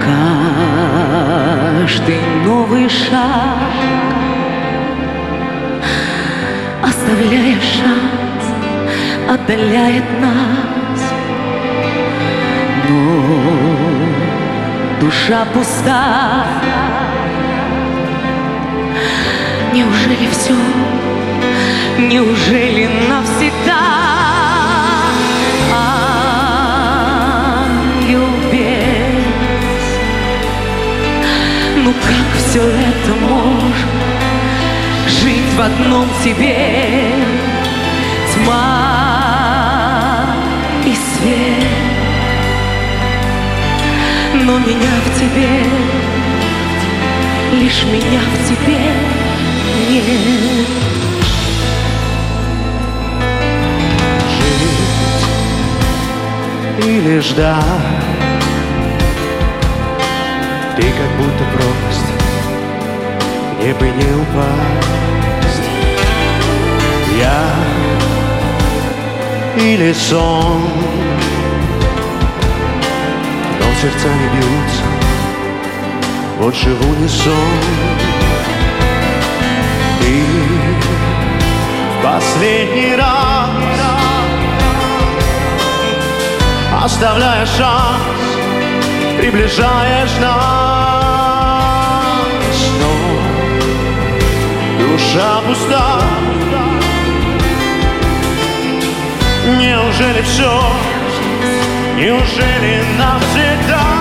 Каждый новый шаг, оставляя шанс, отдаляет нас. Но душа пуста. Неужели все? Неужели навсегда? Ангел-бес, ну как все это может жить в одном тебе? Тьма и свет, но меня в тебе, лишь меня в тебе нет. Или ждать, ты как будто пропасть, мне бы не упасть. Я или сон, но сердца не бьются больше в унисон. Ты в последний раз, оставляя шанс, приближаешь нас. Но душа пуста. Неужели все? Неужели навсегда?